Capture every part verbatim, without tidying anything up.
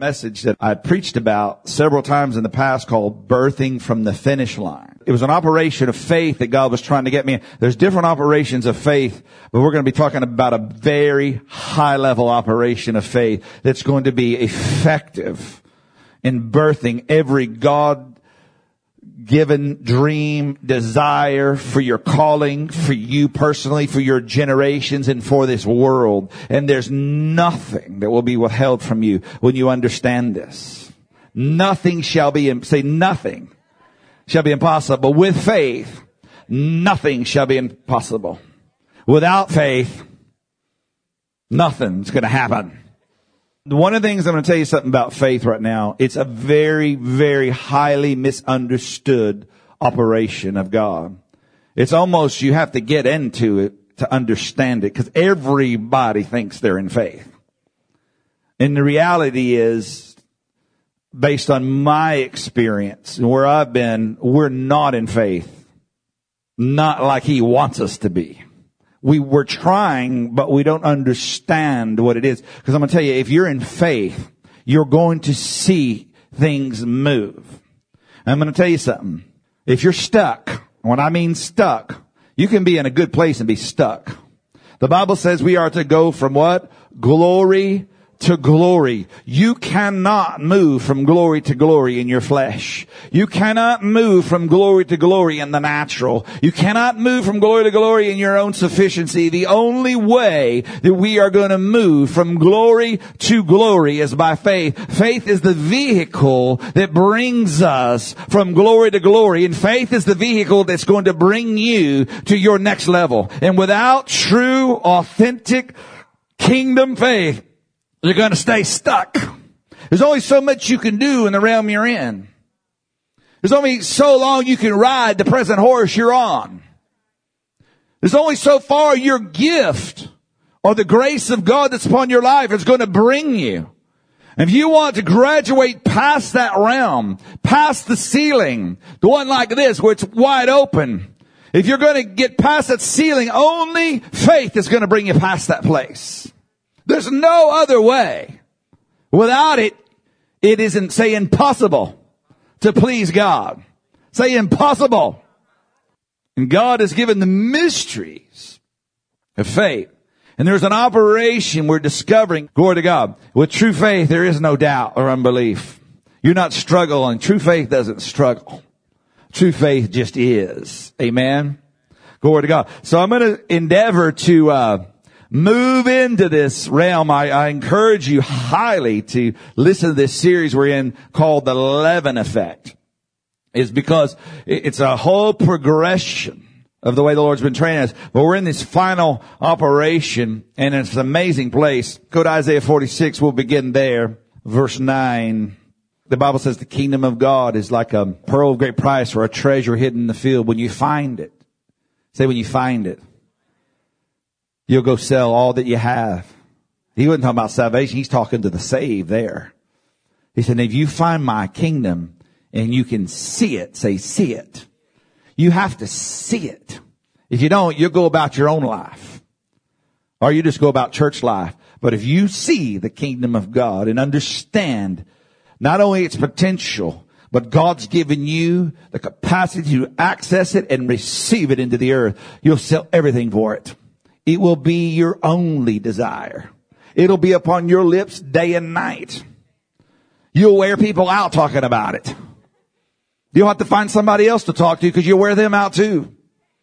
Message that I preached about several times in the past called Birthing from the Finish Line. It was an operation of faith that God was trying to get me in. There's different operations of faith, but we're going to be talking about a very high level operation of faith that's going to be effective in birthing every God given dream, desire for your calling, for you personally, for your generations, and for this world. And there's nothing that will be withheld from you when you understand this. Nothing shall be, say nothing shall be impossible. But with faith, nothing shall be impossible. Without faith, nothing's going to happen. One of the things I'm going to tell you something about faith right now. It's a very, very highly misunderstood operation of God. It's almost you have to get into it to understand it, because everybody thinks they're in faith. And the reality is, based on my experience and where I've been, we're not in faith. Not like He wants us to be. We were trying, but we don't understand what it is. Because I'm going to tell you, if you're in faith, you're going to see things move. And I'm going to tell you something. If you're stuck, when I mean stuck, you can be in a good place and be stuck. The Bible says we are to go from what? Glory to glory. You cannot move from glory to glory in your flesh. You cannot move from glory to glory in the natural. You cannot move from glory to glory in your own sufficiency. The only way that we are going to move from glory to glory is by faith. Faith is the vehicle that brings us from glory to glory. And faith is the vehicle that's going to bring you to your next level. And without true, authentic kingdom faith, you're going to stay stuck. There's only so much you can do in the realm you're in. There's only so long you can ride the present horse you're on. There's only so far your gift or the grace of God that's upon your life is going to bring you. And if you want to graduate past that realm, past the ceiling, the one like this where it's wide open, if you're going to get past that ceiling, only faith is going to bring you past that place. There's no other way. Without it, it isn't, say, impossible to please God. Say impossible. And God has given the mysteries of faith. And there's an operation we're discovering. Glory to God. With true faith, there is no doubt or unbelief. You're not struggling. True faith doesn't struggle. True faith just is. Amen. Glory to God. So I'm going to endeavor to, uh, move into this realm. I, I encourage you highly to listen to this series we're in called The Leaven Effect. It's because it's a whole progression of the way the Lord's been training us. But we're in this final operation, and it's an amazing place. Go to Isaiah forty-six. We'll begin there. Verse nine. The Bible says the kingdom of God is like a pearl of great price or a treasure hidden in the field. When you find it, say when you find it, you'll go sell all that you have. He wasn't talking about salvation. He's talking to the saved there. He said, if you find my kingdom and you can see it, say see it. You have to see it. If you don't, you'll go about your own life. Or you just go about church life. But if you see the kingdom of God and understand not only its potential, but God's given you the capacity to access it and receive it into the earth, you'll sell everything for it. It will be your only desire. It'll be upon your lips day and night. You'll wear people out talking about it. You'll have to find somebody else to talk to because you'll wear them out too.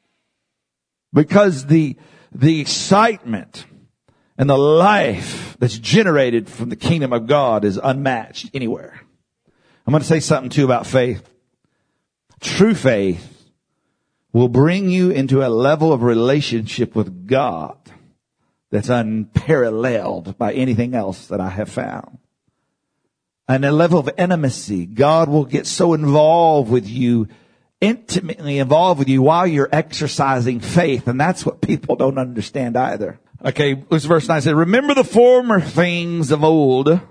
Because the, the excitement and the life that's generated from the kingdom of God is unmatched anywhere. I'm going to say something too about faith. True faith will bring you into a level of relationship with God that's unparalleled by anything else that I have found. And a level of intimacy. God will get so involved with you, intimately involved with you while you're exercising faith. And that's what people don't understand either. Okay, this verse nine says, remember the former things of old,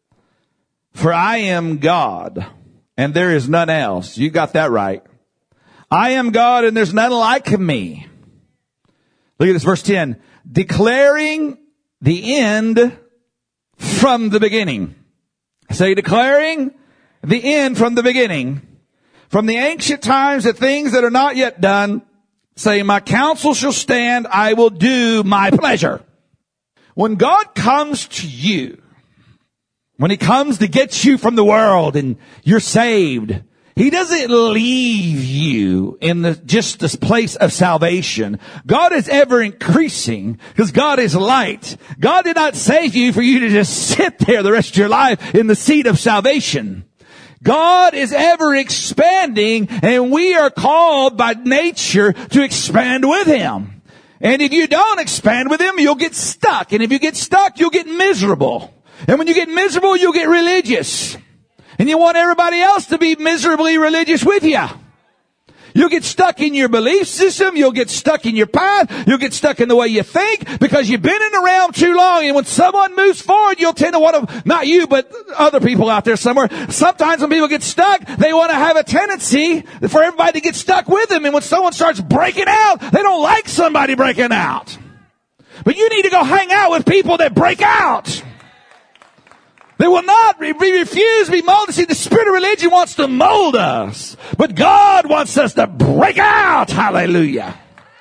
for I am God, and there is none else. You got that right. I am God and there's none like me. Look at this, verse ten. Declaring the end from the beginning Say, declaring the end from the beginning, from the ancient times, the things that are not yet done. Say, my counsel shall stand. I will do my pleasure. When God comes to you, when he comes to get you from the world and you're saved, he doesn't leave you in the, just this place of salvation. God is ever increasing because God is light. God did not save you for you to just sit there the rest of your life in the seat of salvation. God is ever expanding, and we are called by nature to expand with him. And if you don't expand with him, you'll get stuck. And if you get stuck, you'll get miserable. And when you get miserable, you'll get religious. And you want everybody else to be miserably religious with you. You'll get stuck in your belief system. You'll get stuck in your path. You'll get stuck in the way you think because you've been in the realm too long. And when someone moves forward, you'll tend to want to, not you, but other people out there somewhere. Sometimes when people get stuck, they want to have a tendency for everybody to get stuck with them. And when someone starts breaking out, they don't like somebody breaking out. But you need to go hang out with people that break out. They will not be refused to be molded. See, the spirit of religion wants to mold us, but God wants us to break out. Hallelujah.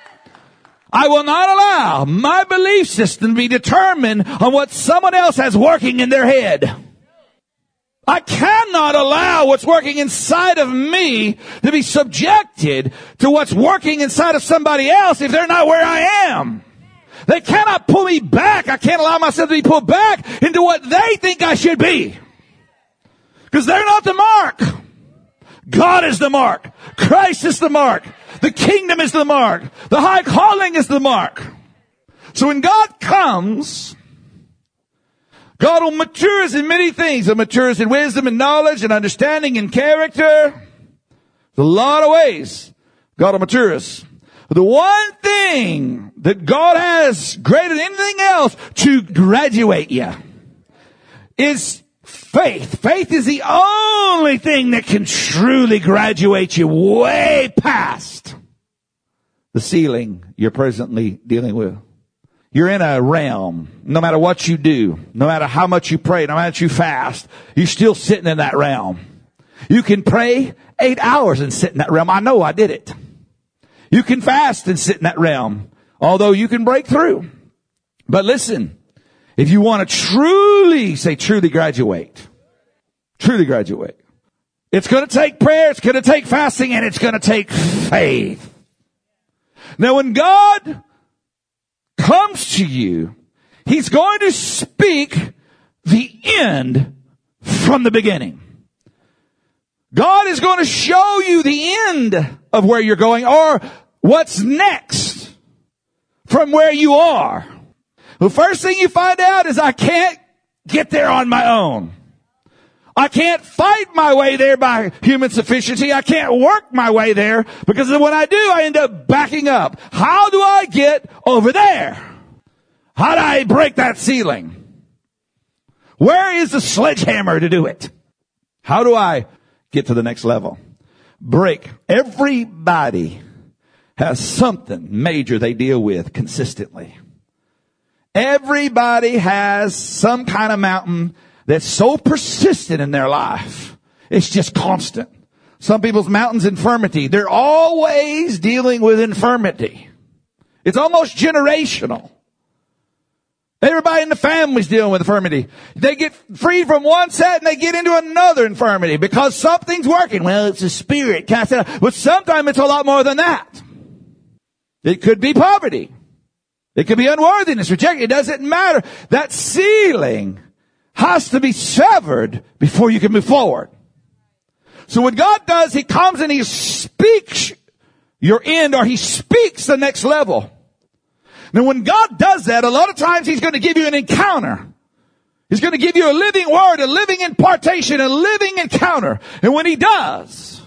I will not allow my belief system to be determined on what someone else has working in their head. I cannot allow what's working inside of me to be subjected to what's working inside of somebody else if they're not where I am. They cannot pull me back. I can't allow myself to be pulled back into what they think I should be. Because they're not the mark. God is the mark. Christ is the mark. The kingdom is the mark. The high calling is the mark. So when God comes, God will mature us in many things. He'll mature us in wisdom and knowledge and understanding and character. There's a lot of ways God will mature us. The one thing that God has greater than anything else to graduate you is faith. Faith is the only thing that can truly graduate you way past the ceiling you're presently dealing with. You're in a realm. No matter what you do, no matter how much you pray, no matter how you fast, you're still sitting in that realm. You can pray eight hours and sit in that realm. I know I did it. You can fast and sit in that realm, although you can break through. But listen, if you want to truly, say truly graduate, truly graduate, it's going to take prayer, it's going to take fasting, and it's going to take faith. Now when God comes to you, he's going to speak the end from the beginning. God is going to show you the end of where you're going or what's next from where you are. The first thing you find out is I can't get there on my own. I can't fight my way there by human sufficiency. I can't work my way there because when I do, I end up backing up. How do I get over there? How do I break that ceiling? Where is the sledgehammer to do it? How do I get to the next level? Break. Everybody has something major they deal with consistently. Everybody has some kind of mountain that's so persistent in their life. It's just constant. Some people's mountain's infirmity. They're always dealing with infirmity. It's almost generational. Everybody in the family's dealing with infirmity. They get free from one set and they get into another infirmity because something's working. Well, it's a spirit cast out. But sometimes it's a lot more than that. It could be poverty. It could be unworthiness, rejection. It doesn't matter. That ceiling has to be severed before you can move forward. So what God does, he comes and he speaks your end, or he speaks the next level. Now when God does that, a lot of times he's going to give you an encounter. He's going to give you a living word, a living impartation, a living encounter. And when he does,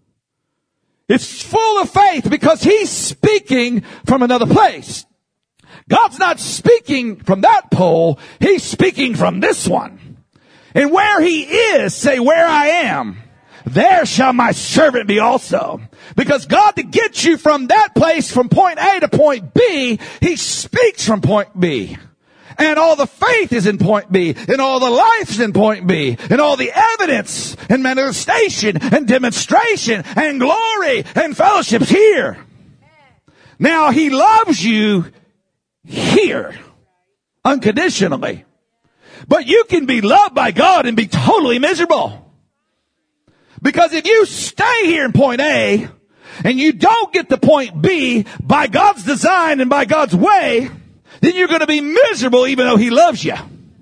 it's full of faith because he's speaking from another place. God's not speaking from that pole. He's speaking from this one. And where he is, say, where I am, there shall my servant be also. Because God, to get you from that place, from point A to point B, he speaks from point B. And all the faith is in point B. And all the life is in point B. And all the evidence and manifestation and demonstration and glory and fellowship's here. Now he loves you here. Unconditionally. But you can be loved by God and be totally miserable. Because if you stay here in point A and you don't get to point B by God's design and by God's way, then you're going to be miserable even though he loves you.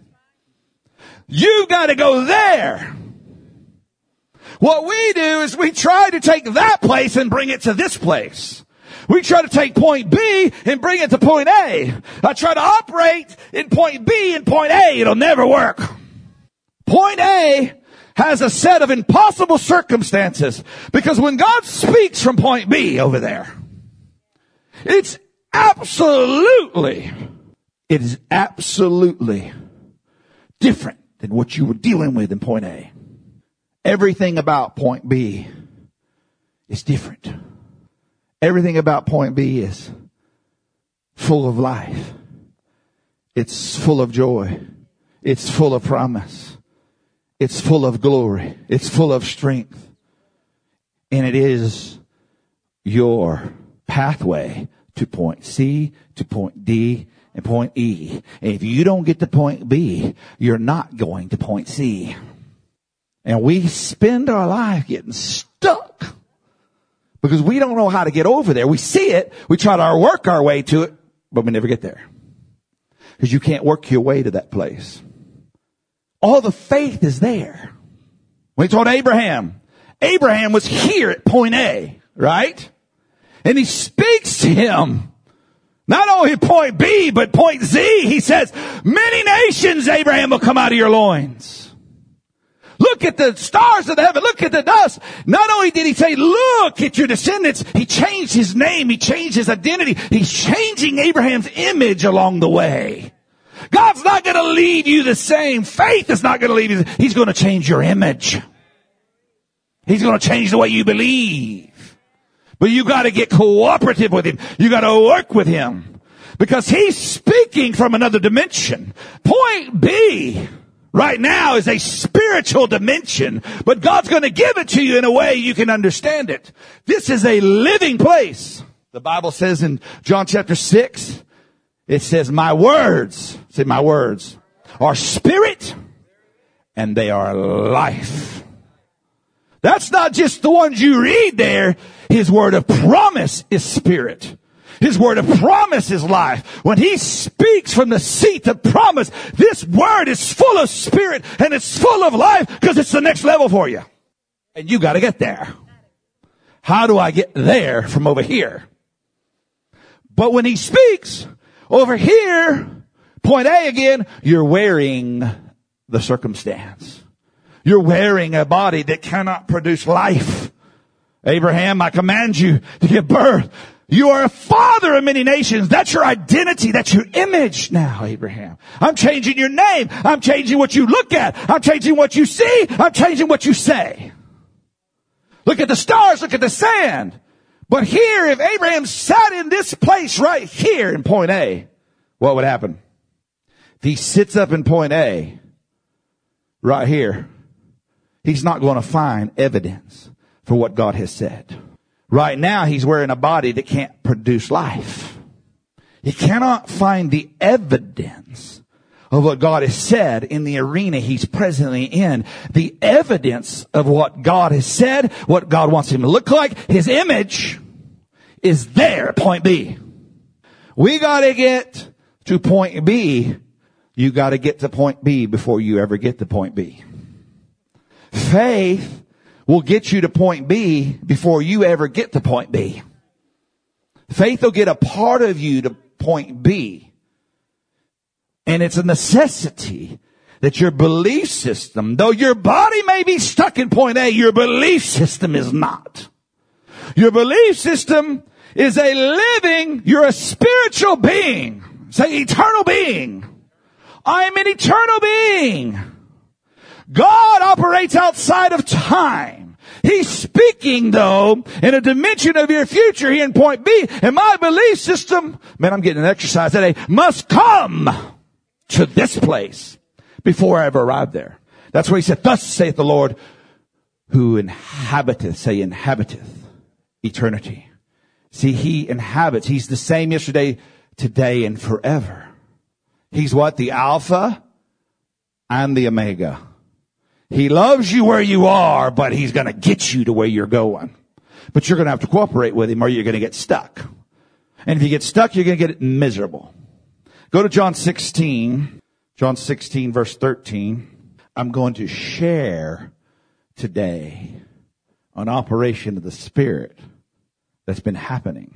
You've got to go there. What we do is we try to take that place and bring it to this place. We try to take point B and bring it to point A. I try to operate in point B and point A. It'll never work. Point A has a set of impossible circumstances because when God speaks from point B over there, it's absolutely, it is absolutely different than what you were dealing with in point A. Everything about point B is different. Everything about point B is full of life. It's full of joy. It's full of promise. It's full of glory. It's full of strength. And it is your pathway to point C, to point D, and point E. And if you don't get to point B, you're not going to point C. And we spend our life getting stuck because we don't know how to get over there. We see it. We try to work our way to it, but we never get there. Because you can't work your way to that place. All the faith is there. When he told Abraham, Abraham was here at point A, right? And he speaks to him. Not only point B, but point Z. He says, many nations, Abraham, will come out of your loins. Look at the stars of the heaven. Look at the dust. Not only did he say, look at your descendants, he changed his name. He changed his identity. He's changing Abraham's image along the way. God's not going to leave you the same. Faith is not going to leave you. He's going to change your image. He's going to change the way you believe. But you got to get cooperative with him. You got to work with him. Because he's speaking from another dimension. Point B right now is a spiritual dimension, but God's going to give it to you in a way you can understand it. This is a living place. The Bible says in John chapter six, it says, my words, say my words, are spirit and they are life. That's not just the ones you read there. His word of promise is spirit. His word of promise is life. When he speaks from the seat of promise, this word is full of spirit and it's full of life because it's the next level for you. And you got to get there. How do I get there from over here? But when he speaks over here, point A again, you're wearing the circumstance. You're wearing a body that cannot produce life. Abraham, I command you to give birth. You are a father of many nations. That's your identity. That's your image now, Abraham. I'm changing your name. I'm changing what you look at. I'm changing what you see. I'm changing what you say. Look at the stars. Look at the sand. But here, if Abraham sat in this place right here in point A, what would happen? If he sits up in point A, right here, he's not going to find evidence for what God has said. Right now, he's wearing a body that can't produce life. He cannot find the evidence of what God has said in the arena he's presently in. The evidence of what God has said, what God wants him to look like, his image is there at point B. We got to get to point B. You got to get to point B before you ever get to point B. Faith will get you to point B before you ever get to point B. Faith will get a part of you to point B. And it's a necessity that your belief system, though your body may be stuck in point A, your belief system is not. Your belief system is a living, you're a spiritual being. Say eternal being. I am an eternal being. God operates outside of time. He's speaking, though, in a dimension of your future here in point B. And my belief system, man, I'm getting an exercise today, must come to this place before I ever arrived there. That's where he said, thus saith the Lord, who inhabiteth, say inhabiteth, eternity. See, he inhabits. He's the same yesterday, today, and forever. He's what? The Alpha and the Omega. He loves you where you are, but he's going to get you to where you're going. But you're going to have to cooperate with him or you're going to get stuck. And if you get stuck, you're going to get miserable. Go to John sixteen. John sixteen, verse thirteen. I'm going to share today an operation of the Spirit that's been happening.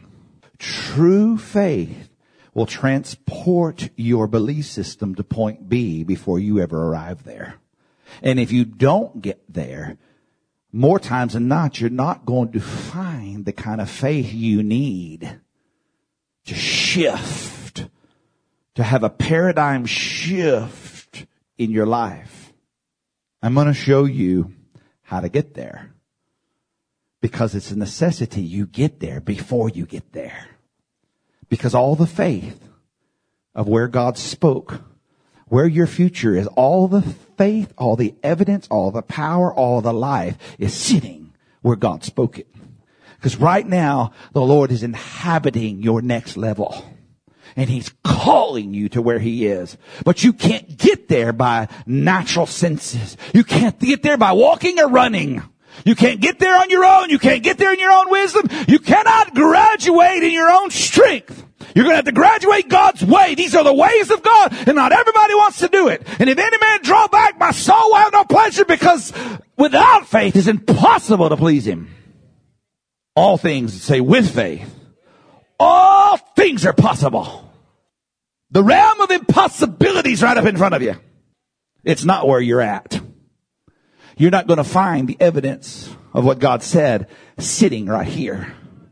True faith will transport your belief system to point B before you ever arrive there. And if you don't get there, more times than not, you're not going to find the kind of faith you need to shift, to have a paradigm shift in your life. I'm going to show you how to get there because it's a necessity you get there before you get there. Because all the faith of where God spoke, where your future is, all the faith, all the evidence, all the power, all the life is sitting where God spoke it. Because right now, the Lord is inhabiting your next level. And he's calling you to where he is. But you can't get there by natural senses. You can't get there by walking or running. You can't get there on your own. You can't get there in your own wisdom. You cannot graduate in your own strength. You're going to have to graduate God's way. These are the ways of God, and not everybody wants to do it. And if any man draw back, my soul will have no pleasure, because without faith it's impossible to please him. All things, say with faith, all things are possible. The realm of impossibilities right up in front of you. It's not where you're at. You're not going to find the evidence of what God said sitting right here.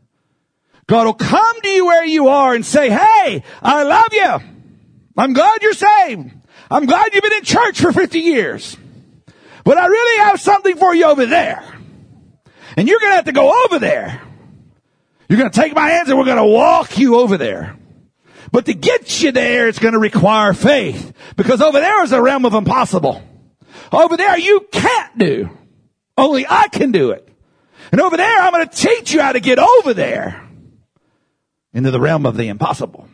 God will come to you where you are and say, hey, I love you. I'm glad you're saved. I'm glad you've been in church for fifty years. But I really have something for you over there. And you're going to have to go over there. You're going to take my hands and we're going to walk you over there. But to get you there, it's going to require faith. Because over there is a realm of impossible. Over there you can't do. Only I can do it. And over there I'm going to teach you how to get over there. Into the realm of the impossible.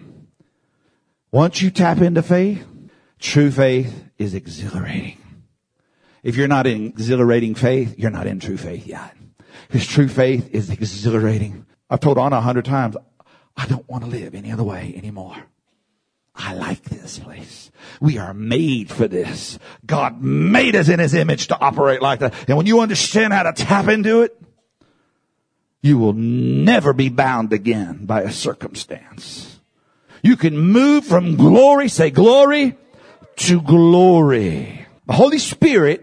Once you tap into faith, true faith is exhilarating. If you're not in exhilarating faith, you're not in true faith yet. Because true faith is exhilarating. I've told Anna a hundred times, I don't want to live any other way anymore. I like this place. We are made for this. God made us in his image to operate like that. And when you understand how to tap into it, you will never be bound again by a circumstance. You can move from glory, say glory, to glory. The Holy Spirit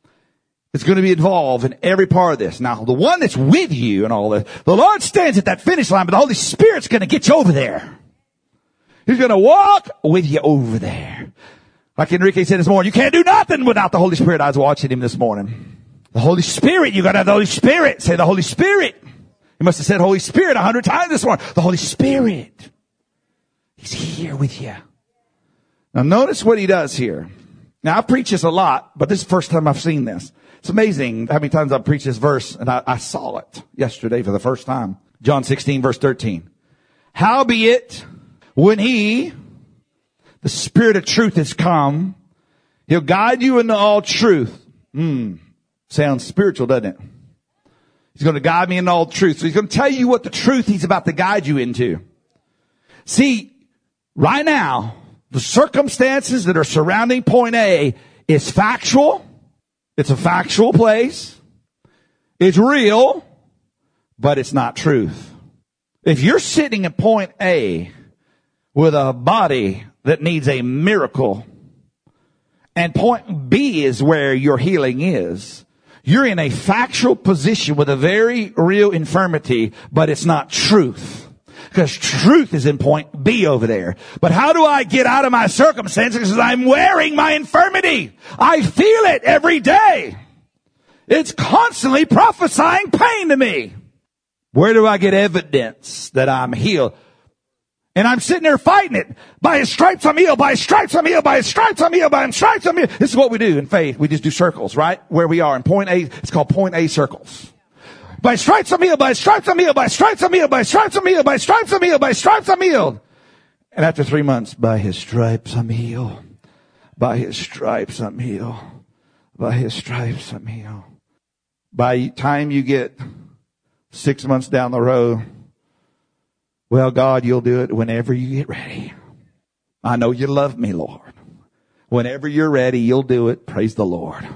is going to be involved in every part of this. Now, the one that's with you and all this, the Lord stands at that finish line, but the Holy Spirit's going to get you over there. He's going to walk with you over there. Like Enrique said this morning, you can't do nothing without the Holy Spirit. I was watching him this morning. The Holy Spirit, you got to have the Holy Spirit. Say the Holy Spirit. He must have said Holy Spirit a hundred times this morning. The Holy Spirit. He's here with you. Now notice what he does here. Now I preach this a lot, but this is the first time I've seen this. It's amazing how many times I've preached this verse, and I, I saw it yesterday for the first time. John sixteen, verse thirteen. Howbeit, when he, the Spirit of truth, has come, he'll guide you into all truth. Hmm. Sounds spiritual, doesn't it? He's going to guide me in all truth. So he's going to tell you what the truth he's about to guide you into. See, right now, the circumstances that are surrounding point A is factual. It's a factual place. It's real, but it's not truth. If you're sitting at point A with a body that needs a miracle, and point B is where your healing is, you're in a factual position with a very real infirmity, but it's not truth. Because truth is in point B over there. But how do I get out of my circumstances? Because I'm wearing my infirmity. I feel it every day. It's constantly prophesying pain to me. Where do I get evidence that I'm healed? And I'm sitting there fighting it. By his stripes I'm healed. By his stripes I'm healed. By his stripes I'm healed. By his stripes I'm healed. This is what we do in faith. We just do circles, right? Where we are in point A. It's called point A circles. By his stripes I'm healed. By his stripes I'm healed. By his stripes I'm healed. By his stripes I'm healed. By his stripes I'm healed. By his stripes I'm healed. And after three months, by his stripes I'm healed. By his stripes I'm healed. By his stripes I'm healed. By the time you get six months down the road, well, God, you'll do it whenever you get ready. I know you love me, Lord. Whenever you're ready, you'll do it. Praise the Lord.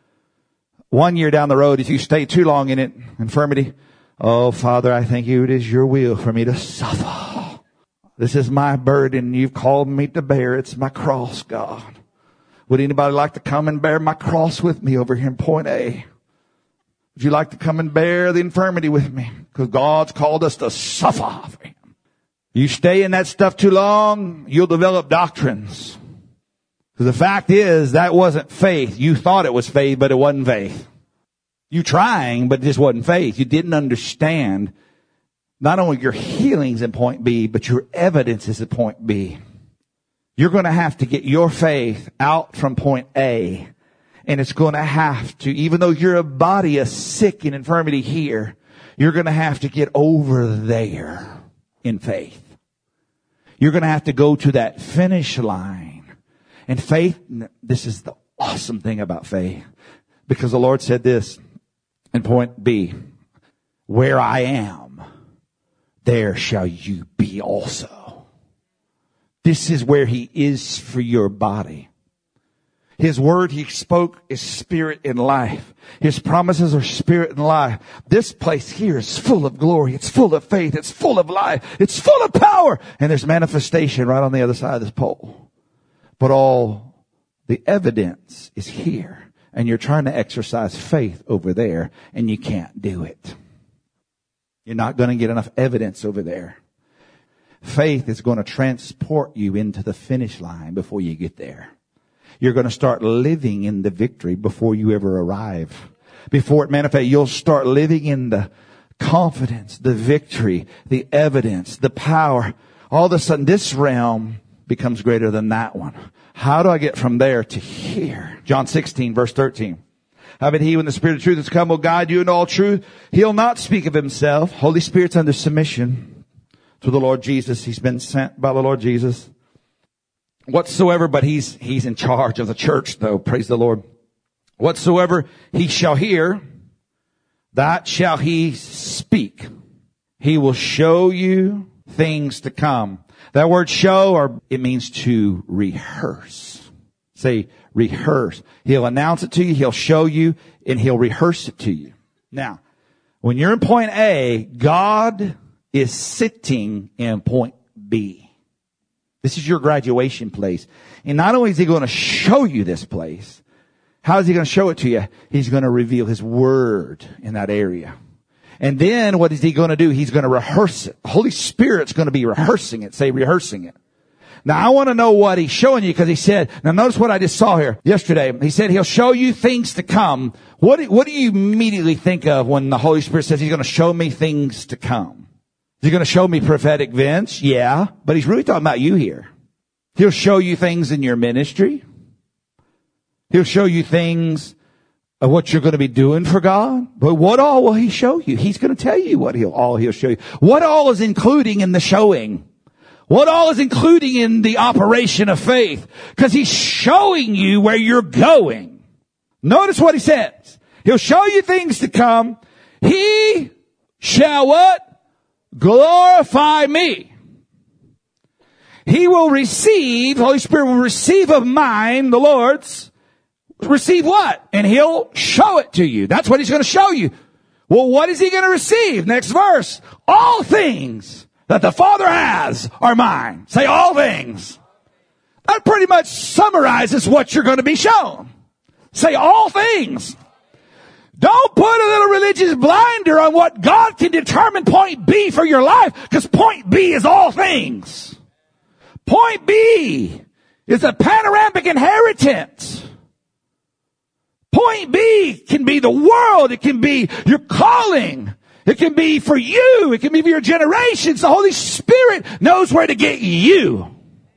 One year down the road, if you stay too long in it, infirmity, oh, Father, I thank you. It is your will for me to suffer. This is my burden. You've called me to bear. It's my cross, God. Would anybody like to come and bear my cross with me over here in point A? Would you like to come and bear the infirmity with me? Because God's called us to suffer for him. You stay in that stuff too long, you'll develop doctrines. Because the fact is, that wasn't faith. You thought it was faith, but it wasn't faith. You trying, but it just wasn't faith. You didn't understand not only your healings in point B, but your evidence is at point B. You're going to have to get your faith out from point A. And it's going to have to, even though your body is sick in infirmity here, you're going to have to get over there in faith. You're going to have to go to that finish line. And faith, this is the awesome thing about faith. Because the Lord said this in point B, where I am, there shall you be also. This is where he is for your body. His word he spoke is spirit and life. His promises are spirit and life. This place here is full of glory. It's full of faith. It's full of life. It's full of power. And there's manifestation right on the other side of this pole. But all the evidence is here. And you're trying to exercise faith over there, and you can't do it. You're not going to get enough evidence over there. Faith is going to transport you into the finish line before you get there. You're going to start living in the victory before you ever arrive. Before it manifests, you'll start living in the confidence, the victory, the evidence, the power. All of a sudden, this realm becomes greater than that one. How do I get from there to here? John sixteen, verse thirteen. How but he, when the Spirit of truth has come, will guide you into all truth. He'll not speak of himself. Holy Spirit's under submission to the Lord Jesus. He's been sent by the Lord Jesus. Whatsoever, but he's, he's in charge of the church though. Praise the Lord. Whatsoever he shall hear, that shall he speak. He will show you things to come. That word show, or it means to rehearse. Say rehearse. He'll announce it to you. He'll show you and he'll rehearse it to you. Now, when you're in point A, God is sitting in point B. This is your graduation place. And not only is he going to show you this place, how is he going to show it to you? He's going to reveal his word in that area. And then what is he going to do? He's going to rehearse it. The Holy Spirit's going to be rehearsing it. Say rehearsing it. Now I want to know what he's showing you, because he said, now notice what I just saw here yesterday. He said he'll show you things to come. What do, what do you immediately think of when the Holy Spirit says he's going to show me things to come? Is he going to show me prophetic events? Yeah. But he's really talking about you here. He'll show you things in your ministry. He'll show you things of what you're going to be doing for God. But what all will he show you? He's going to tell you what he'll, all he'll show you. What all is including in the showing? What all is including in the operation of faith? Because he's showing you where you're going. Notice what he says. He'll show you things to come. He shall what? Glorify me. He will receive, the Holy Spirit will receive of mine, the Lord's. Receive what? And he'll show it to you. That's what he's going to show you. Well, what is he going to receive? Next verse. All things that the Father has are mine. Say all things. That pretty much summarizes what you're going to be shown. Say all things. Don't put a little religious blinder on what God can determine point B for your life, because point B is all things. Point B is a panoramic inheritance. Point B can be the world. It can be your calling. It can be for you. It can be for your generations. The Holy Spirit knows where to get you.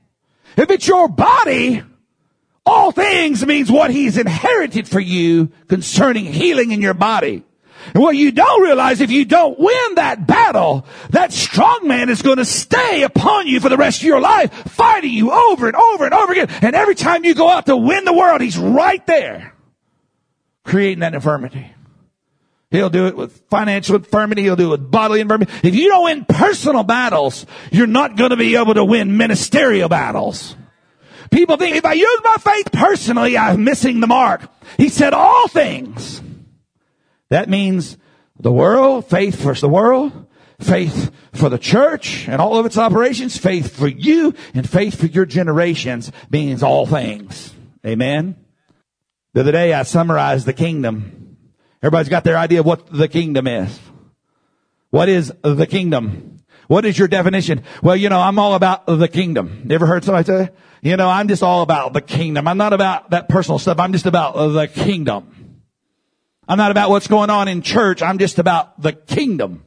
If it's your body, all things means what He's inherited for you concerning healing in your body. And what you don't realize, if you don't win that battle, that strong man is going to stay upon you for the rest of your life, fighting you over and over and over again. And every time you go out to win the world, he's right there, creating that infirmity. He'll do it with financial infirmity. He'll do it with bodily infirmity. If you don't win personal battles, you're not going to be able to win ministerial battles. People think, if I use my faith personally, I'm missing the mark. He said all things. That means the world, faith for the world, faith for the church and all of its operations, faith for you, and faith for your generations means all things. Amen. The other day I summarized the kingdom. Everybody's got their idea of what the kingdom is. What is the kingdom? What is your definition? Well, you know, I'm all about the kingdom. You ever heard somebody say, you know, I'm just all about the kingdom. I'm not about that personal stuff. I'm just about the kingdom. I'm not about what's going on in church. I'm just about the kingdom.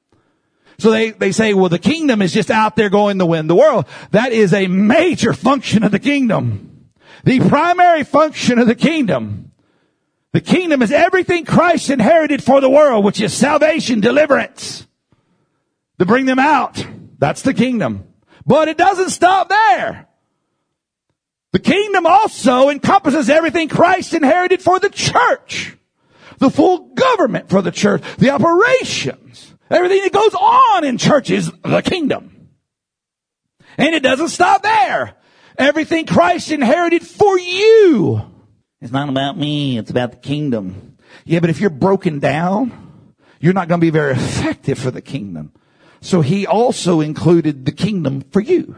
So they, they say, well, the kingdom is just out there going to win the world. That is a major function of the kingdom. The primary function of the kingdom. The kingdom is everything Christ inherited for the world, which is salvation, deliverance. To bring them out. That's the kingdom. But it doesn't stop there. The kingdom also encompasses everything Christ inherited for the church. The full government for the church. The operations. Everything that goes on in church is the kingdom. And it doesn't stop there. Everything Christ inherited for you. It's not about me. It's about the kingdom. Yeah, but if you're broken down, you're not going to be very effective for the kingdom. So He also included the kingdom for you.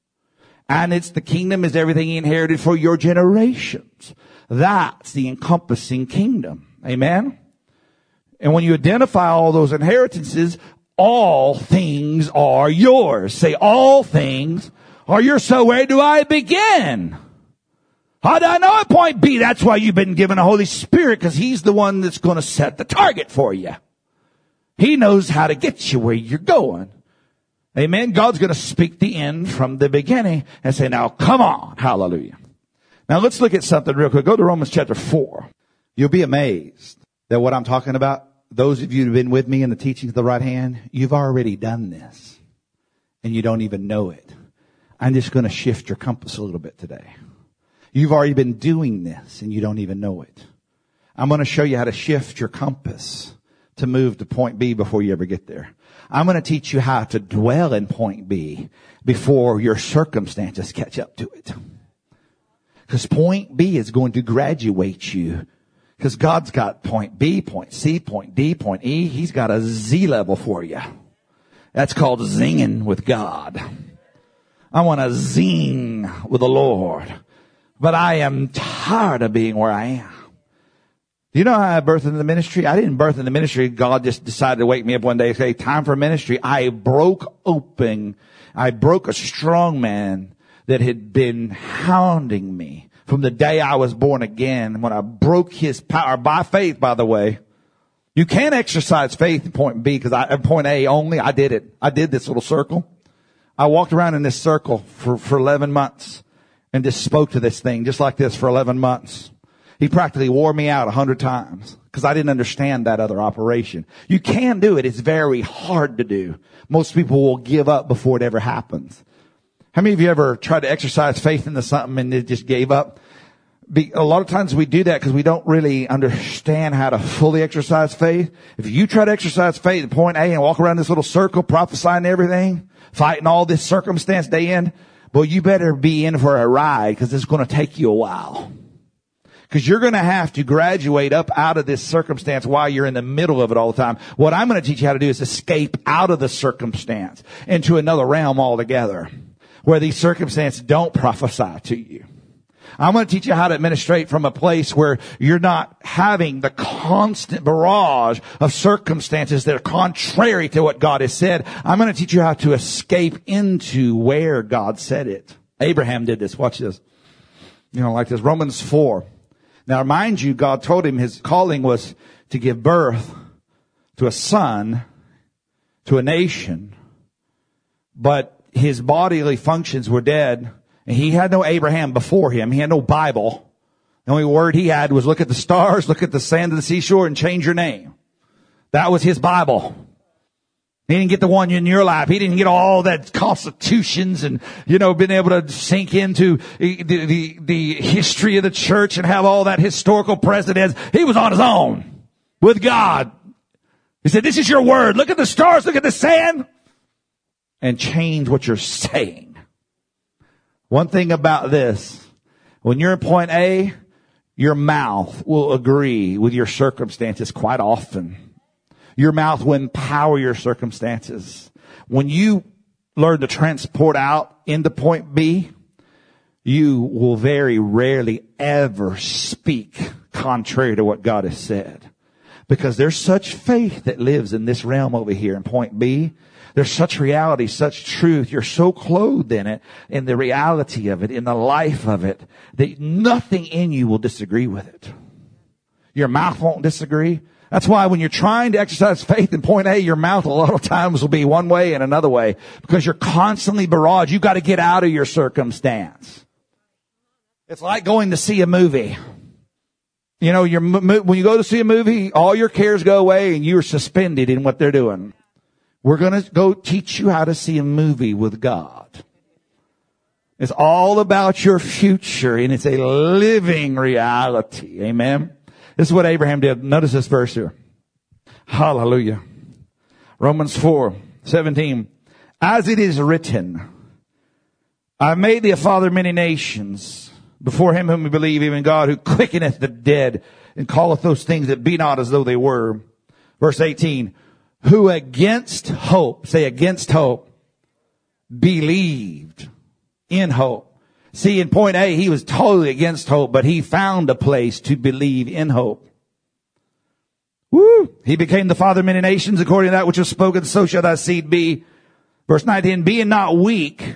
And it's the kingdom is everything He inherited for your generations. That's the encompassing kingdom. Amen. And when you identify all those inheritances, all things are yours. Say, all things are yours. So where do I begin? How do I know at point B? That's why you've been given a Holy Spirit, because He's the one that's going to set the target for you. He knows how to get you where you're going. Amen. God's going to speak the end from the beginning and say, now come on. Hallelujah. Now let's look at something real quick. Go to Romans chapter four. You'll be amazed that what I'm talking about, those of you who have been with me in the teachings of the right hand, you've already done this and you don't even know it. I'm just going to shift your compass a little bit today. You've already been doing this and you don't even know it. I'm going to show you how to shift your compass to move to point B before you ever get there. I'm going to teach you how to dwell in point B before your circumstances catch up to it. Because point B is going to graduate you. Because God's got point B, point C, point D, point E. He's got a Z level for you. That's called zinging with God. I want to zing with the Lord. But I am tired of being where I am. Do you know how I birthed into the ministry? I didn't birth in the ministry. God just decided to wake me up one day and say, time for ministry. I broke open. I broke a strong man that had been hounding me from the day I was born again. When I broke his power by faith, by the way. You can't exercise faith in point B because I, point A only. I did it. I did this little circle. I walked around in this circle for, for eleven months and just spoke to this thing just like this for eleven months. He practically wore me out a hundred times because I didn't understand that other operation. You can do it. It's very hard to do. Most people will give up before it ever happens. How many of you ever tried to exercise faith into something and it just gave up? Be, a lot of times we do that because we don't really understand how to fully exercise faith. If you try to exercise faith at point A and walk around this little circle, prophesying everything, fighting all this circumstance day in, well, you better be in for a ride because it's going to take you a while. Because you're going to have to graduate up out of this circumstance while you're in the middle of it all the time. What I'm going to teach you how to do is escape out of the circumstance into another realm altogether where these circumstances don't prophesy to you. I'm going to teach you how to administrate from a place where you're not having the constant barrage of circumstances that are contrary to what God has said. I'm going to teach you how to escape into where God said it. Abraham did this. Watch this. You know, like this. Romans four. Now, mind you, God told him his calling was to give birth to a son to a nation, but his bodily functions were dead. And he had no Abraham before him. He had no Bible. The only word he had was look at the stars, look at the sand of the seashore, and change your name. That was his Bible. He didn't get the one in your life. He didn't get all that constitutions and, you know, been able to sink into the, the, the history of the church and have all that historical precedence. He was on his own with God. He said, this is your word. Look at the stars. Look at the sand and change what you're saying. One thing about this, when you're in point A, your mouth will agree with your circumstances quite often. Your mouth will empower your circumstances. When you learn to transport out into point B, you will very rarely ever speak contrary to what God has said. Because there's such faith that lives in this realm over here in point B. There's such reality, such truth. You're so clothed in it, in the reality of it, in the life of it, that nothing in you will disagree with it. Your mouth won't disagree. That's why when you're trying to exercise faith in point A, your mouth a lot of times will be one way and another way because you're constantly barraged. You've got to get out of your circumstance. It's like going to see a movie. You know, you're, when you go to see a movie, all your cares go away and you're suspended in what they're doing. We're going to go teach you how to see a movie with God. It's all about your future and it's a living reality. Amen. This is what Abraham did. Notice this verse here. Hallelujah. Romans four seventeen. As it is written, I made thee a father of many nations, before him whom we believe, even God, who quickeneth the dead, and calleth those things that be not as though they were. Verse eighteen. Who against hope, say against hope, believed in hope. See, in point A, he was totally against hope, but he found a place to believe in hope. Woo! He became the father of many nations, according to that which was spoken, so shall thy seed be. Verse nineteen, being not weak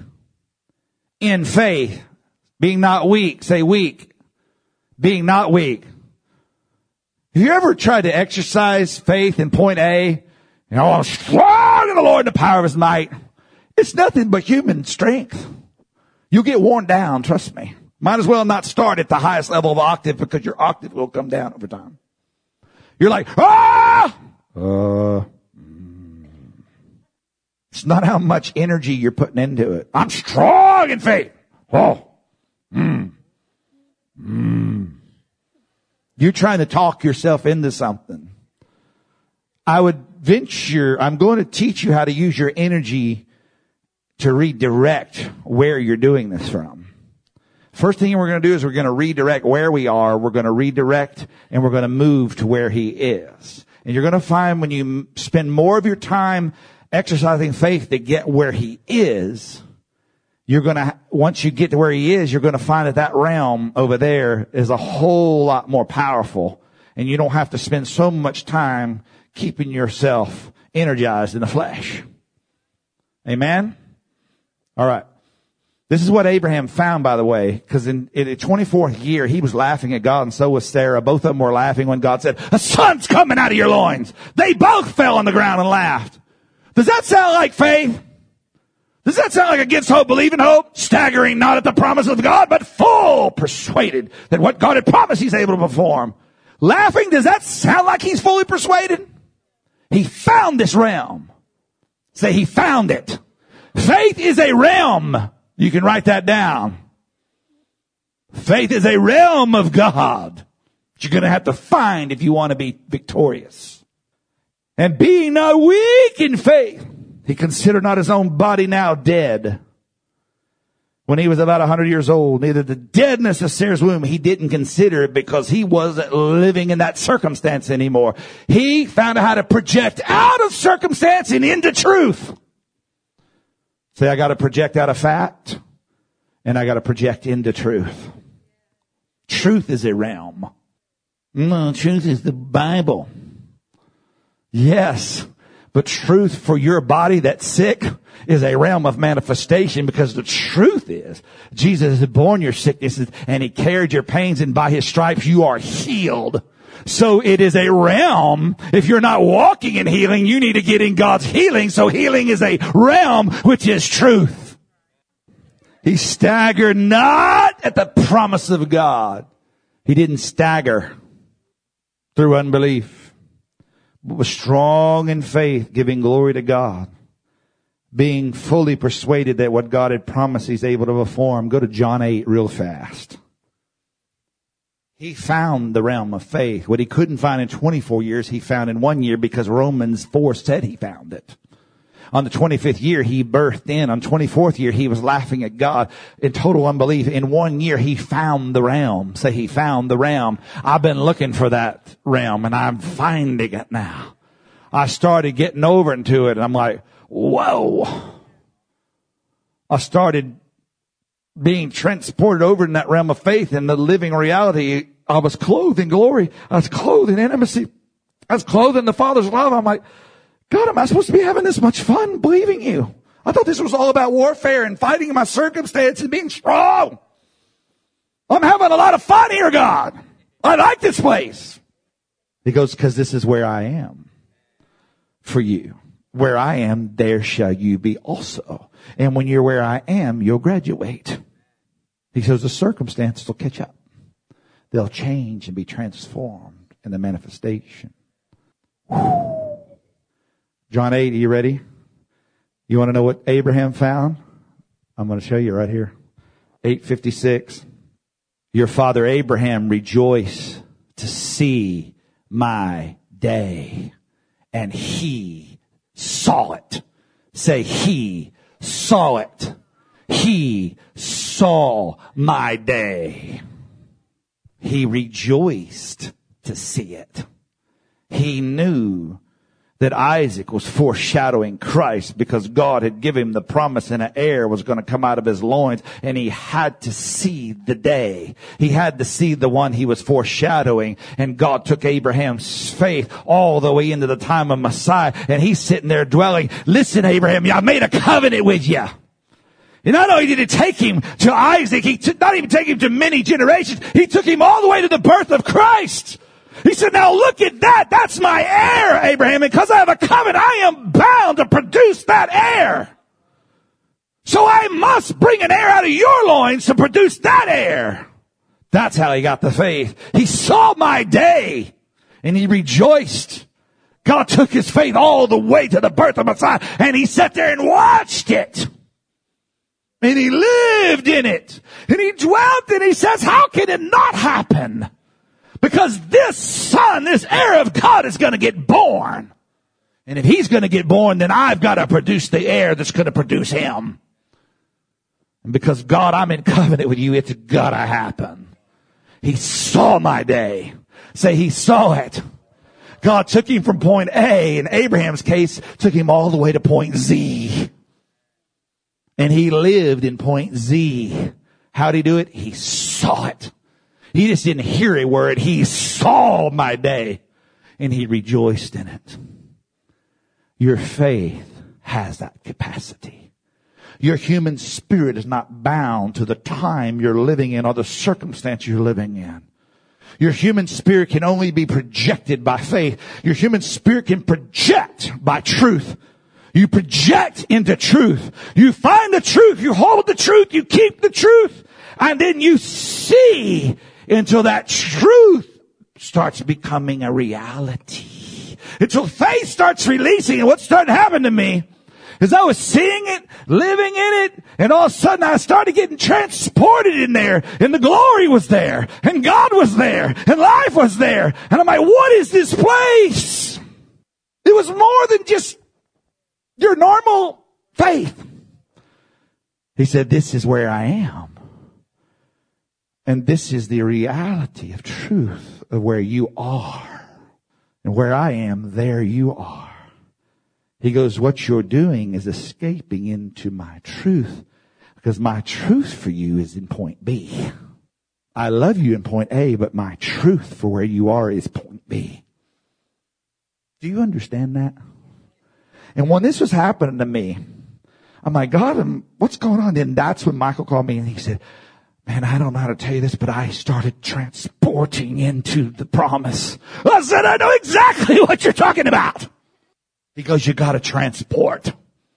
in faith. Being not weak, say weak. Being not weak. Have you ever tried to exercise faith in point A? You know, I'm strong in the Lord and the power of his might. It's nothing but human strength. You'll get worn down, trust me. Might as well not start at the highest level of octave because your octave will come down over time. You're like, ah! Uh, mm. It's not how much energy you're putting into it. I'm strong in faith. Oh. Mm. Mm. You're trying to talk yourself into something. I would venture, I'm going to teach you how to use your energy to redirect where you're doing this from. First thing we're going to do is we're going to redirect where we are. We're going to redirect and we're going to move to where he is. And you're going to find when you spend more of your time exercising faith to get where he is, you're going to, once you get to where he is, you're going to find that that realm over there is a whole lot more powerful. And you don't have to spend so much time keeping yourself energized in the flesh. Amen? All right. This is what Abraham found, by the way, because in, in the twenty-fourth year, he was laughing at God and so was Sarah. Both of them were laughing when God said, a son's coming out of your loins. They both fell on the ground and laughed. Does that sound like faith? Does that sound like against hope, believing hope? Staggering not at the promise of God, but full persuaded that what God had promised he's able to perform. Laughing, does that sound like he's fully persuaded? He found this realm. Say he found it. Faith is a realm. You can write that down. Faith is a realm of God that you're going to have to find if you want to be victorious. And being not weak in faith, he considered not his own body now dead. When he was about a hundred years old, neither the deadness of Sarah's womb, he didn't consider it because he wasn't living in that circumstance anymore. He found out how to project out of circumstance and into truth. Say, I got to project out of fact and I got to project into truth. Truth is a realm. No, truth is the Bible. Yes. But truth for your body that's sick is a realm of manifestation, because the truth is Jesus has borne your sicknesses and he carried your pains, and by his stripes you are healed. So it is a realm. If you're not walking in healing, you need to get in God's healing. So healing is a realm, which is truth. He staggered not at the promise of God. He didn't stagger through unbelief, but was strong in faith, giving glory to God, being fully persuaded that what God had promised He's able to perform. Go to John eight real fast. He found the realm of faith. What he couldn't find in twenty-four years, he found in one year because Romans four said he found it. On the twenty-fifth year, he birthed in. On twenty-fourth year, he was laughing at God in total unbelief. In one year, he found the realm. Say, he found the realm. I've been looking for that realm, and I'm finding it now. I started getting over into it, and I'm like, whoa. I started being transported over in that realm of faith and the living reality. I was clothed in glory. I was clothed in intimacy. I was clothed in the Father's love. I'm like, God, am I supposed to be having this much fun believing you? I thought this was all about warfare and fighting my circumstances and being strong. I'm having a lot of fun here, God. I like this place. He goes, because this is where I am for you. Where I am, there shall you be also. And when you're where I am, you'll graduate. He says the circumstances will catch up. They'll change and be transformed in the manifestation. Whew. John eight, are you ready? You want to know what Abraham found? I'm going to show you right here. eight fifty-six. Your father Abraham rejoiced to see my day, and he saw it. Say, he saw it. He saw my day. He rejoiced to see it. He knew that Isaac was foreshadowing Christ because God had given him the promise and an heir was going to come out of his loins, and he had to see the day. He had to see the one he was foreshadowing, and God took Abraham's faith all the way into the time of Messiah, and he's sitting there dwelling. Listen, Abraham, I made a covenant with you. And not only did he take him to Isaac, he took, not even take him to many generations, he took him all the way to the birth of Christ. He said, now look at that. That's my heir, Abraham. And because I have a covenant, I am bound to produce that heir. So I must bring an heir out of your loins to produce that heir. That's how he got the faith. He saw my day and he rejoiced. God took his faith all the way to the birth of Messiah, and he sat there and watched it. And he lived in it. And he dwelt, and he says, how can it not happen? Because this son, this heir of God, is going to get born. And if he's going to get born, then I've got to produce the heir that's going to produce him. And because, God, I'm in covenant with you, it's got to happen. He saw my day. Say, he saw it. God took him from point A. In Abraham's case, took him all the way to point Z. And he lived in point Z. How'd he do it? He saw it. He just didn't hear a word. He saw my day, and he rejoiced in it. Your faith has that capacity. Your human spirit is not bound to the time you're living in or the circumstance you're living in. Your human spirit can only be projected by faith. Your human spirit can project by truth. You project into truth. You find the truth. You hold the truth. You keep the truth. And then you see until that truth starts becoming a reality. Until faith starts releasing. And what's starting to happen to me is I was seeing it, living in it, and all of a sudden I started getting transported in there, and the glory was there, and God was there, and life was there. And I'm like, what is this place? It was more than just your normal faith. He said, this is where I am. And this is the reality of truth of where you are. And where I am, there you are. He goes, what you're doing is escaping into my truth, because my truth for you is in point B. I love you in point A, but my truth for where you are is point B. Do you understand that? And when this was happening to me, I'm like, God, what's going on? Then that's when Michael called me and he said, man, I don't know how to tell you this, but I started transporting. transporting into the promise. I said, I know exactly what you're talking about. Because you got to transport.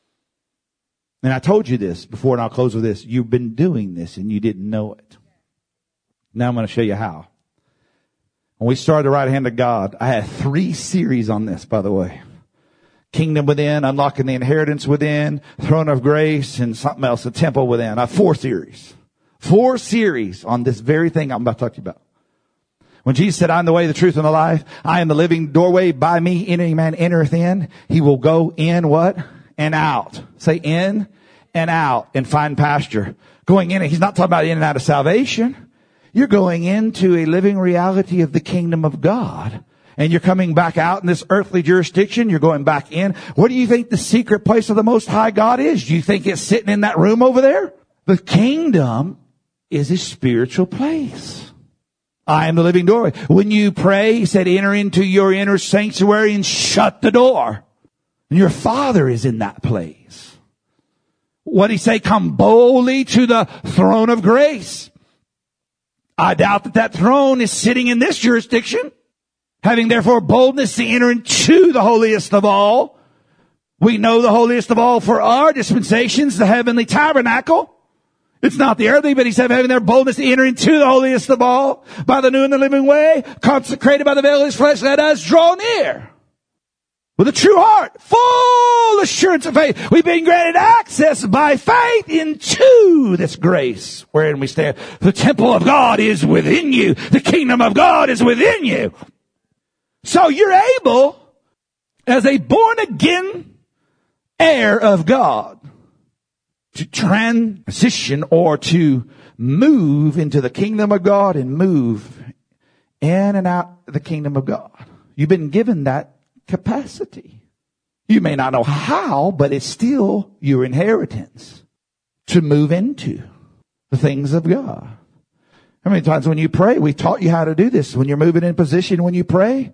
And I told you this before, and I'll close with this. You've been doing this and you didn't know it. Now I'm going to show you how. When we started the right hand of God, I had three series on this, by the way. Kingdom within, unlocking the inheritance within, throne of grace, and something else, the temple within. I have four series. Four series on this very thing I'm about to talk to you about. When Jesus said, I am the way, the truth, and the life, I am the living doorway, by me any man entereth in, he will go in what? And out. Say in and out and find pasture. Going in, he's not talking about in and out of salvation. You're going into a living reality of the kingdom of God. And you're coming back out in this earthly jurisdiction. You're going back in. What do you think the secret place of the Most High God is? Do you think it's sitting in that room over there? The kingdom is a spiritual place. I am the living doorway. When you pray, he said, enter into your inner sanctuary and shut the door. And your Father is in that place. What did he say? Come boldly to the throne of grace. I doubt that that throne is sitting in this jurisdiction. Having therefore boldness to enter into the holiest of all. We know the holiest of all for our dispensations, the heavenly tabernacle. It's not the earthly, but he said having their boldness to enter into the holiest of all by the new and the living way, consecrated by the veil of his flesh, let us draw near. With a true heart, full assurance of faith, we've been granted access by faith into this grace wherein we stand. The temple of God is within you. The kingdom of God is within you. So you're able, as a born-again heir of God, to transition or to move into the kingdom of God and move in and out the kingdom of God. You've been given that capacity. You may not know how, but it's still your inheritance to move into the things of God. How many times when you pray, we taught you how to do this. When you're moving in position, when you pray,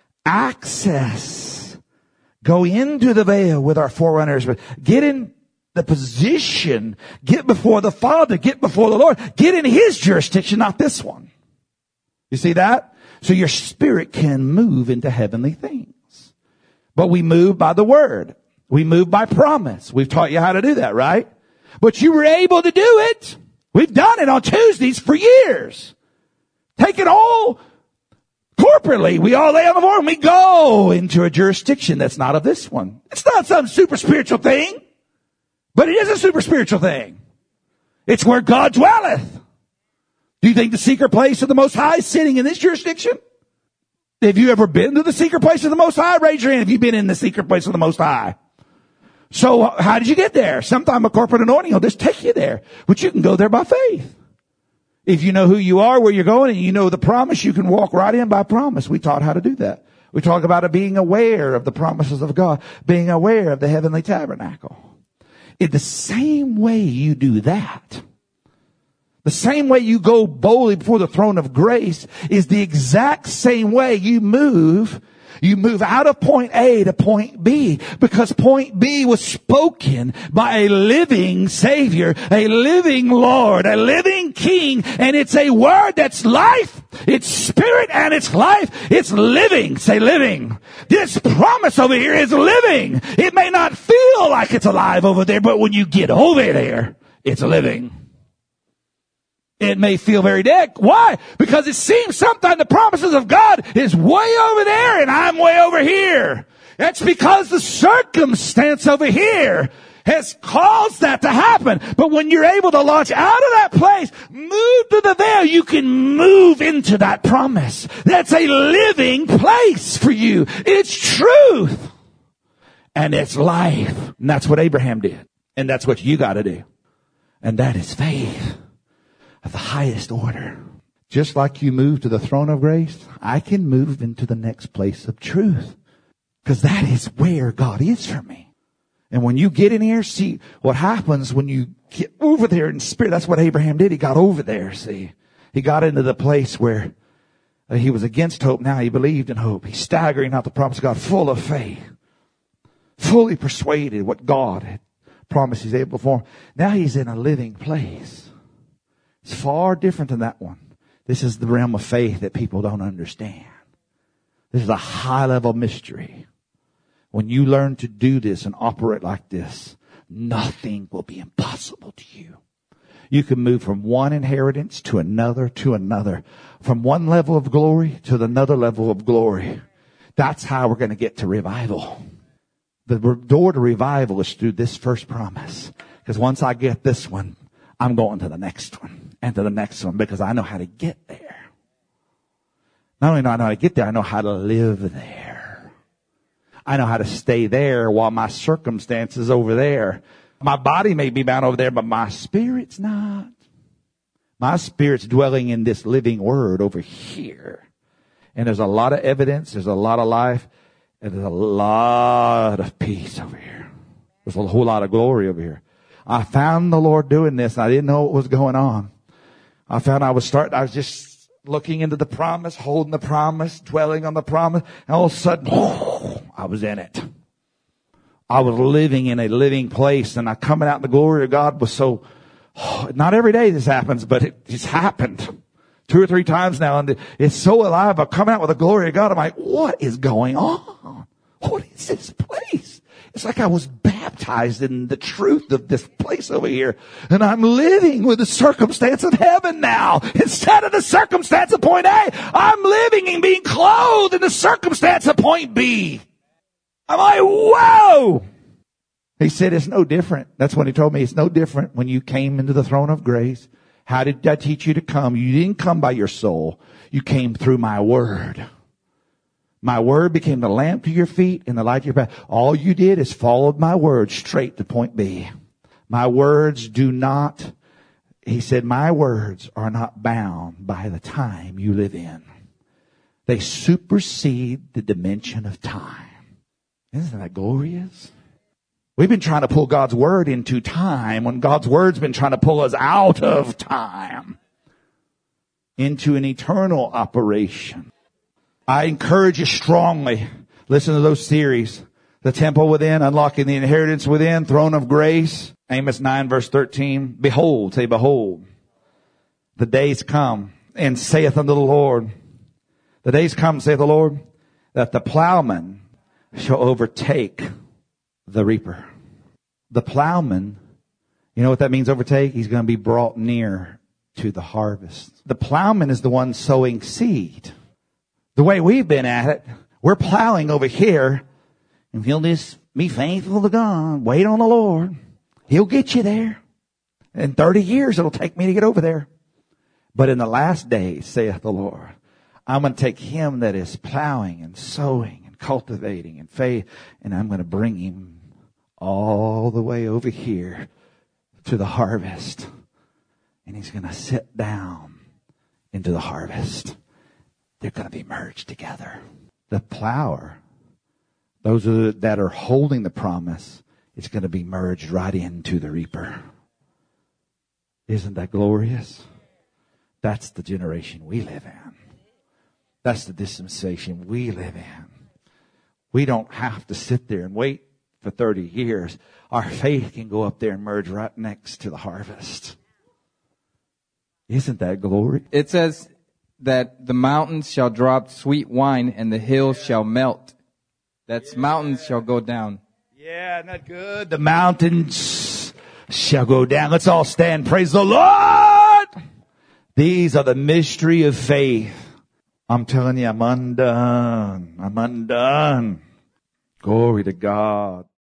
access. Go into the veil with our forerunners. Get in the position. Get before the Father. Get before the Lord. Get in his jurisdiction, not this one. You see that? So your spirit can move into heavenly things. But we move by the word. We move by promise. We've taught you how to do that, right? But you were able to do it. We've done it on Tuesdays for years. Take it all corporately. We all lay on the floor and we go into a jurisdiction that's not of this one. It's not some super spiritual thing, but it is a super spiritual thing. It's where God dwelleth. Do you think the secret place of the Most High is sitting in this jurisdiction? Have you ever been to the secret place of the Most High? Raise your hand if you've been in the secret place of the Most High. So how did you get there? Sometime a corporate anointing will just take you there. But you can go there by faith. If you know who you are, where you're going, and you know the promise, you can walk right in by promise. We taught how to do that. We talk about it being aware of the promises of God, being aware of the heavenly tabernacle. In the same way you do that, the same way you go boldly before the throne of grace is the exact same way you move. You move out of point A to point B because point B was spoken by a living Savior, a living Lord, a living King, and it's a word that's life, it's spirit, and it's life. It's living. Say living. This promise over here is living. It may not feel like it's alive over there, but when you get over there, it's living. It may feel very dead. Why? Because it seems sometimes the promises of God is way over there and I'm way over here. That's because the circumstance over here has caused that to happen. But when you're able to launch out of that place, move to the veil, you can move into that promise. That's a living place for you. It's truth. And it's life. And that's what Abraham did. And that's what you got to do. And that is faith of the highest order. Just like you move to the throne of grace, I can move into the next place of truth. Because that is where God is for me. And when you get in here, see what happens when you get over there in spirit. That's what Abraham did. He got over there, see. He got into the place where he was against hope. Now he believed in hope. He's staggering out the promise of God, full of faith. Fully persuaded what God had promised he's able to perform. Now he's in a living place. It's far different than that one. This is the realm of faith that people don't understand. This is a high level mystery. When you learn to do this and operate like this, nothing will be impossible to you. You can move from one inheritance to another to another. From one level of glory to another level of glory. That's how we're going to get to revival. The door to revival is through this first promise. Because once I get this one, I'm going to the next one and to the next one because I know how to get there. Not only do I know how to get there, I know how to live there. I know how to stay there while my circumstances over there. My body may be bound over there, but my spirit's not. My spirit's dwelling in this living word over here. And there's a lot of evidence. There's a lot of life. And there's a lot of peace over here. There's a whole lot of glory over here. I found the Lord doing this, and I didn't know what was going on. I found I was starting, I was just looking into the promise, holding the promise, dwelling on the promise, and all of a sudden, oh, I was in it. I was living in a living place, and I coming out in the glory of God was so, oh, not every day this happens, but it just happened two or three times now, and it's so alive. I'm coming out with the glory of God. I'm like, what is going on? What is this place? It's like I was baptized in the truth of this place over here. And I'm living with the circumstance of heaven now. Instead of the circumstance of point A, I'm living and being clothed in the circumstance of point B. I'm like, whoa! He said, it's no different. That's when he told me, it's no different when you came into the throne of grace. How did I teach you to come? You didn't come by your soul. You came through my word. My word became the lamp to your feet and the light to your path. All you did is followed my word straight to point B. My words do not, he said, my words are not bound by the time you live in. They supersede the dimension of time. Isn't that glorious? We've been trying to pull God's word into time when God's word's been trying to pull us out of time into an eternal operation. I encourage you strongly, listen to those series. The temple within, unlocking the inheritance within, throne of grace. Amos nine verse thirteen. Behold, say behold. The days come, and saith unto the Lord. The days come, saith the Lord, that the plowman shall overtake the reaper. The plowman, you know what that means, overtake? He's going to be brought near to the harvest. The plowman is the one sowing seed. The way we've been at it, we're plowing over here, and if you'll just be faithful to God, wait on the Lord, He'll get you there. In thirty years, it'll take me to get over there. But in the last days, saith the Lord, I'm going to take him that is plowing and sowing and cultivating and faith, and I'm going to bring him all the way over here to the harvest. And he's going to sit down into the harvest. They're going to be merged together. The plower, those are, that are holding the promise, it's going to be merged right into the reaper. Isn't that glorious? That's the generation we live in. That's the dispensation we live in. We don't have to sit there and wait for thirty years. Our faith can go up there and merge right next to the harvest. Isn't that glory? It says that the mountains shall drop sweet wine and the hills shall melt. That's yeah. Mountains shall go down. Yeah, isn't that good? The mountains shall go down. Let's all stand. Praise the Lord. These are the mystery of faith. I'm telling you, I'm undone. I'm undone. Glory to God.